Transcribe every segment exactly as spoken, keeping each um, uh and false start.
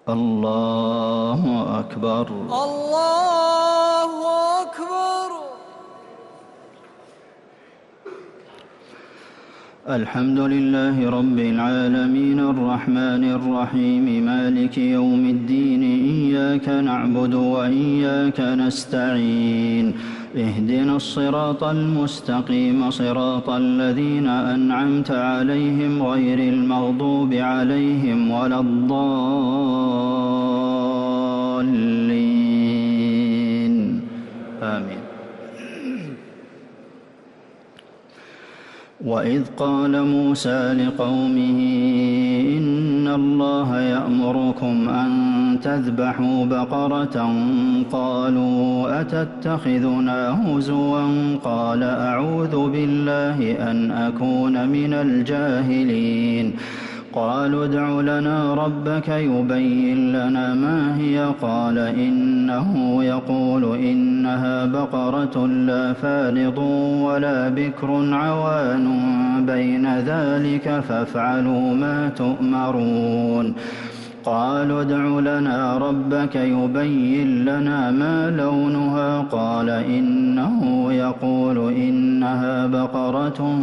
الله أكبر. الله أكبر. الحمد لله رب العالمين الرحمن الرحيم مالك يوم الدين إياك نعبد وإياك نستعين اهدنا الصراط المستقيم صراط الذين أنعمت عليهم غير المغضوب عليهم ولا الضالين آمين. وإذ قال موسى لقومه إن الله يأمركم أن تذبحوا بقرة قالوا أتتخذنا هزوا قال أعوذ بالله أن أكون من الجاهلين قالوا ادع لنا ربك يبين لنا ما هي قال إنه يقول إنها بقرة لا فارض ولا بكر عوان بين ذلك فافعلوا ما تؤمرون قالوا ادع لنا ربك يبين لنا ما لونها قال إنه يقول إنها بقرة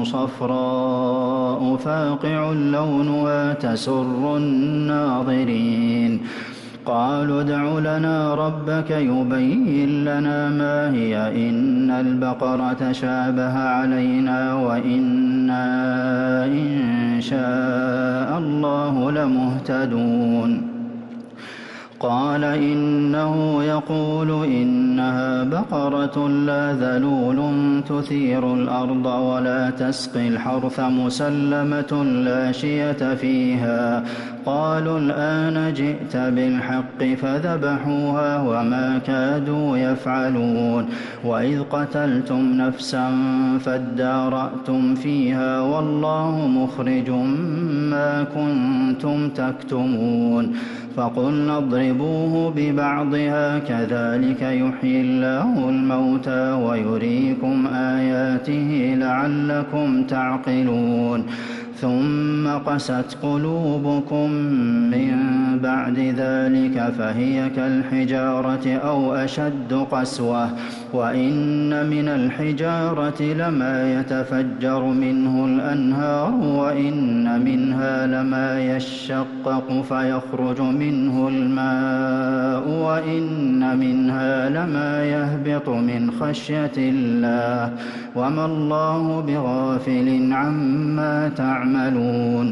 صفراء فاقع لونها تسر الناظرين قالوا ادع لنا ربك يبين لنا ما هي إن البقرة شابه علينا وإنا إن شاء الله لمهتدون قال إنه يقول إنها بقرة لا ذلول تثير الأرض ولا تسقي الحرث مسلمة لا شية فيها قالوا الآن جئت بالحق فذبحوها وما كادوا يفعلون وإذ قتلتم نفسا فادارأتم فيها والله مخرج ما كنتم تكتمون فقلنا اضربوه ببعضها كذلك يحيي الله الموتى ويريكم آياته لعلكم تعقلون ثم قست قلوبكم من بعد ذلك فهي كالحجارة أو أشد قسوة وإن من الحجارة لما يتفجر منه الأنهار وإن منها لما يشقق فيخرج منه الماء وإن منها لما يهبط من خشية الله وما الله بغافل عما تعملون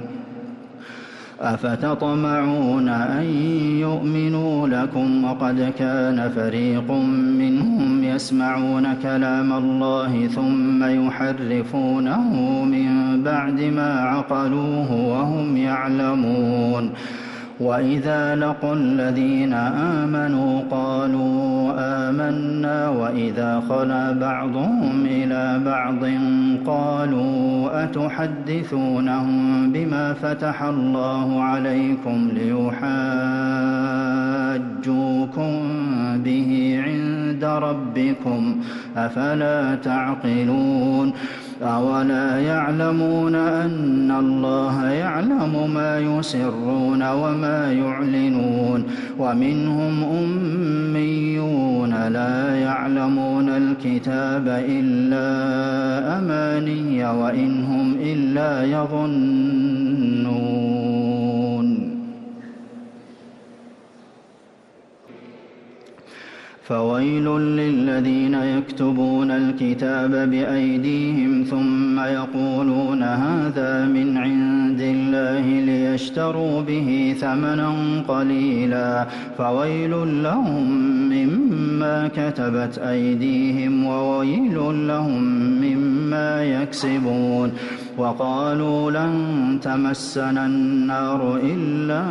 أفتطمعون أن يؤمنوا لكم وقد كان فريق منهم يسمعون كلام الله ثم يحرفونه من بعد ما عقلوه وهم يعلمون وإذا لقوا الذين آمنوا قالوا آمنا وإذا خلا بعضهم إلى بعض قالوا أتحدثونهم بما فتح الله عليكم ليحاجوكم به عند ربكم أفلا تعقلون أولا يعلمون أن الله يعلم ما يسرون وما يعلنون ومنهم أميون لا يعلمون الكتاب إلا أماني وإن هم إلا يظنون فويل للذين يكتبون الكتاب بأيديهم ثم يقولون هذا من عند الله ليشتروا به ثمنا قليلا فويل لهم مما كتبت أيديهم وويل لهم مما يكسبون وقالوا لن تمسنا النار إلا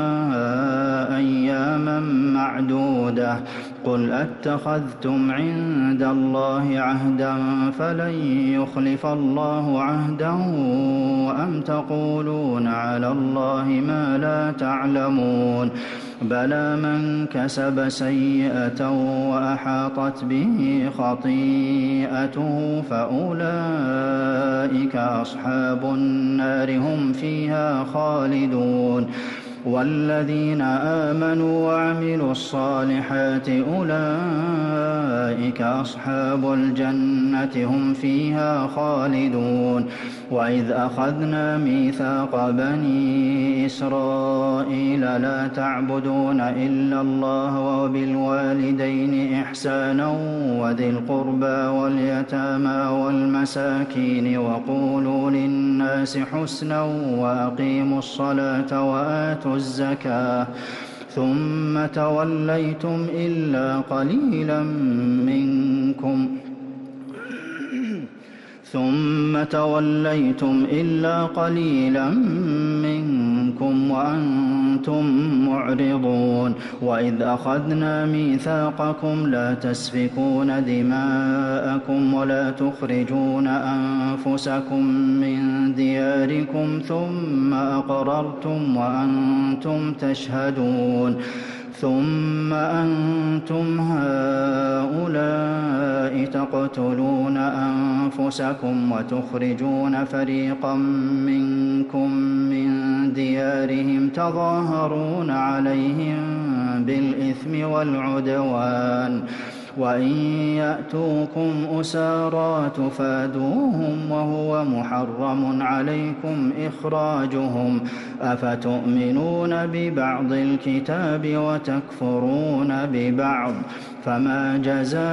أياما معدودة قل أتخذتم عند الله عهدا فلن يخلف الله عهده أم تقولون على الله ما لا تعلمون بلى من كسب سيئة وأحاطت به خطيئته فأولئك أصحاب النار هم فيها خالدون والذين آمنوا وعملوا الصالحات أولئك أصحاب الجنة هم فيها خالدون وإذ أخذنا ميثاق بني إسرائيل لا تعبدون إلا الله وبالوالدين إحسانا وذي القربى واليتامى والمساكين وقولوا للناس حسنا وأقيموا الصلاة وآتوا الزكاة ثم توليتم إلا قليلا منكم ثم توليتم إلا قليلا منكم وأنتم معرضون وإذ أخذنا ميثاقكم لا تسفكون دماءكم ولا تخرجون أنفسكم من دياركم ثم أقررتم وأنتم تشهدون ثم أنتم هؤلاء تقتلون أنفسكم وتخرجون فريقا منكم من ديارهم تظاهرون عليهم بالإثم والعدوان وإن يأتوكم أسارى تفادوهم وهو محرم عليكم إخراجهم أفتؤمنون ببعض الكتاب وتكفرون ببعض فما جزاء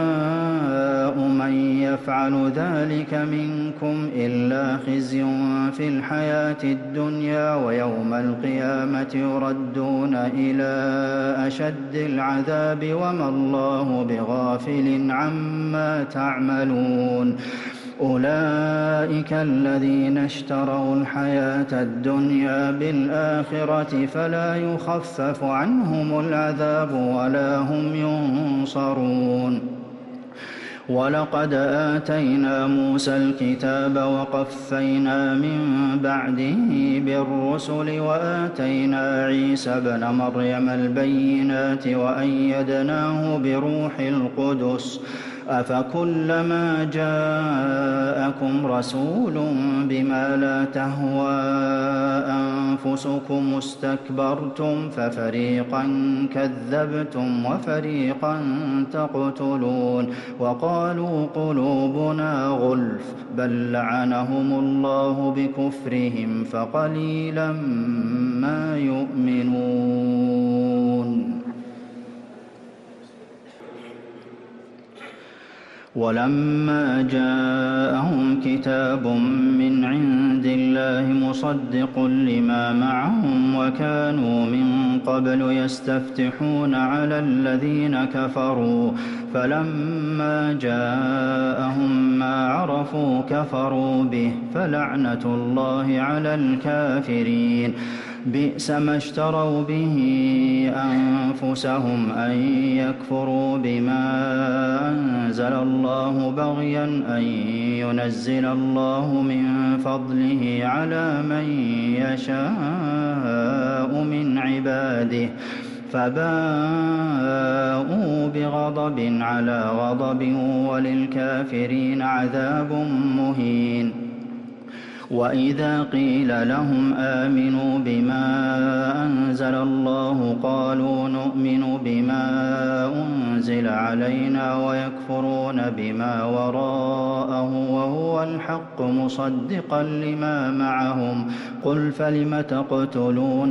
من يفعل ذلك منكم إلا خزي في الحياة الدنيا ويوم القيامة يردون إلى أشد العذاب وما الله بغافل عما تعملون أولئك الذين اشتروا الحياة الدنيا بالآخرة فلا يخفف عنهم العذاب ولا هم ينصرون ولقد آتينا موسى الكتاب وقفينا من بعده بالرسل وآتينا عيسى ابن مريم البينات وأيدناه بروح القدس أفكلما جاءكم رسول بما لا تهوى أنفسكم استكبرتم ففريقا كذبتم وفريقا تقتلون وقالوا قلوبنا غلف بل لعنهم الله بكفرهم فقليلا ما يؤمنون ولما جاءهم كتاب من عند الله مصدق لما معهم وكانوا من قبل يستفتحون على الذين كفروا فلما جاءهم ما عرفوا كفروا به فلعنة الله على الكافرين بئس ما اشتروا به أنفسهم أن يكفروا بما أنزل الله بغيا أن ينزل الله من فضله على من يشاء من عباده فباءوا بغضب على غضب وللكافرين عذاب مهين وإذا قيل لهم آمنوا بما أنزل الله قالوا نؤمن بما أنزل علينا ويكفرون بما وراءه وهو الحق مصدقا لما معهم قل فلم تقتلون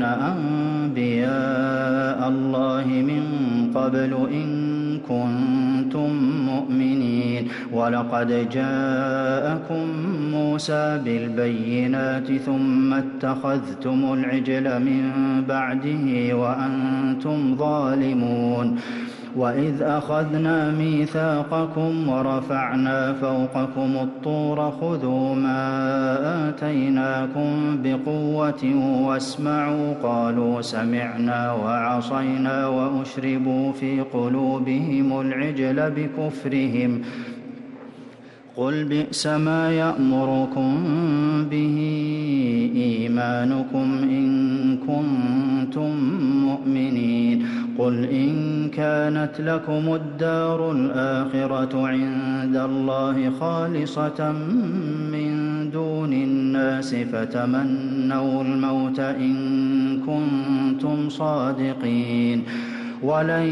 أنبياء الله من قبل إن كنتم مؤمنين ولقد جاءكم موسى بالبينات ثم اتخذتم العجل من بعده وأنتم ظالمون وإذ أخذنا ميثاقكم ورفعنا فوقكم الطور خذوا ما آتيناكم بقوة واسمعوا قالوا سمعنا وعصينا وأشربوا في قلوبهم العجل بكفرهم قل بئس ما يأمركم به إيمانكم إن كنتم مؤمنين قل إن كانت لكم الدار الآخرة عند الله خالصة من دون دون الناس فتمنوا الموت إن كنتم صادقين ولن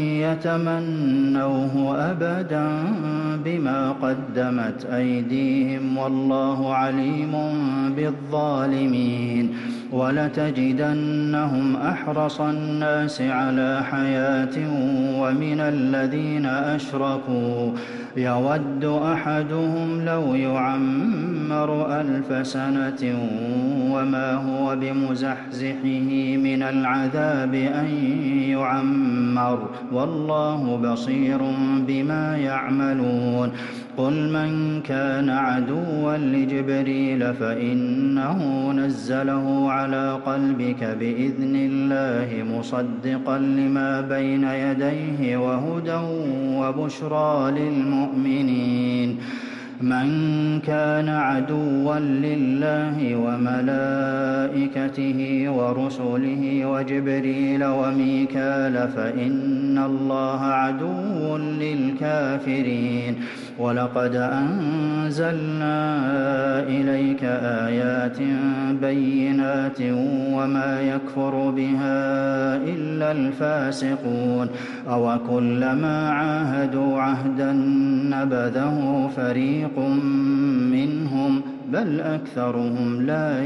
يتمنوه أبدا بما قدمت أيديهم والله عليم بالظالمين ولتجدنهم أحرص الناس على حياة ومن الذين أشركوا يود أحدهم لو يعمر ألف سنة وما هو بمزحزحه من العذاب أن يعمر والله بصير بما يعملون قل من كان عدوا لجبريل فإنه نزله على قلبك بإذن الله مصدقا لما بين يديه وهدى وبشرى للمؤمنين من كان عدوا لله وملائكته ورسله وجبريل وميكال فإن الله عدو للكافرين ولقد أنزلنا إليك آيات بينات وما يكفر بها إلا الفاسقون أوكلما عاهدوا عهدا نبذه فريق منهم بل أكثرهم لا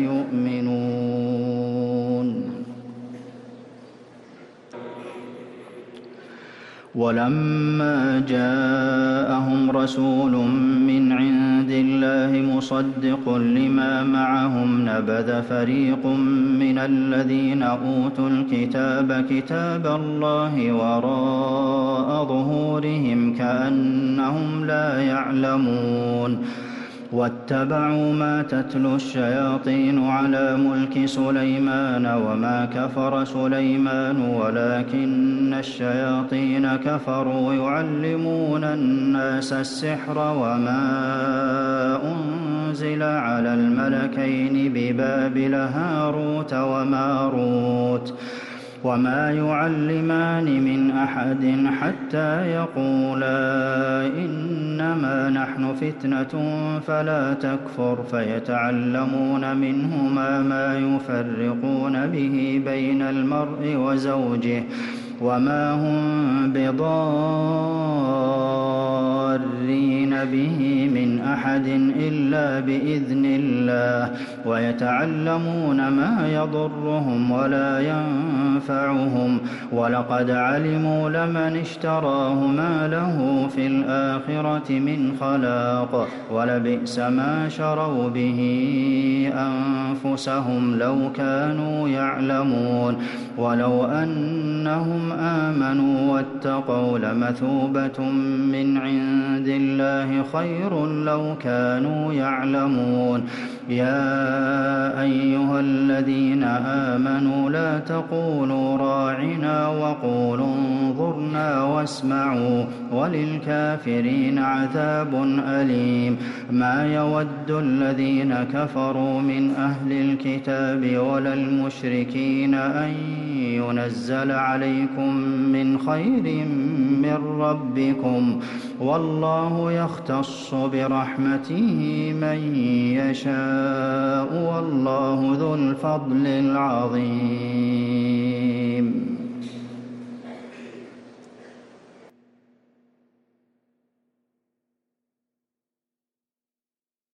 يؤمنون ولما جاءهم رسول من عند الله مصدق لما معهم نبذ فريق من الذين أوتوا الكتاب كتاب الله وراء ظهورهم كأنهم لا يعلمون واتبعوا ما تتلو الشياطين على ملك سليمان وما كفر سليمان ولكن الشياطين كفروا يعلمون الناس السحر وما أنزل على الملكين ببابل هاروت وماروت وما يعلمان من أحد حتى يقولا إنما نحن فتنة فلا تكفر فيتعلمون منهما ما يفرقون به بين المرء وزوجه وما هم بضارين به من أحد إلا بإذن الله ويتعلمون ما يضرهم ولا ينفعهم ولقد علموا لمن اشتراه ما له في الآخرة من خلاق ولبئس ما شروا به أنفسهم لو كانوا يعلمون ولو أنهم آمنوا واتقوا لمثوبة من عند الله خير لو كانوا يعلمون يا أيها الذين آمنوا لا تقولوا راعنا وقولوا انظرنا واسمعوا وللكافرين عذاب أليم ما يود الذين كفروا من أهل الكتاب ولا المشركين أن ينزل عليكم من خير من ربكم والله يختص برحمته من يشاء والله ذو الفضل العظيم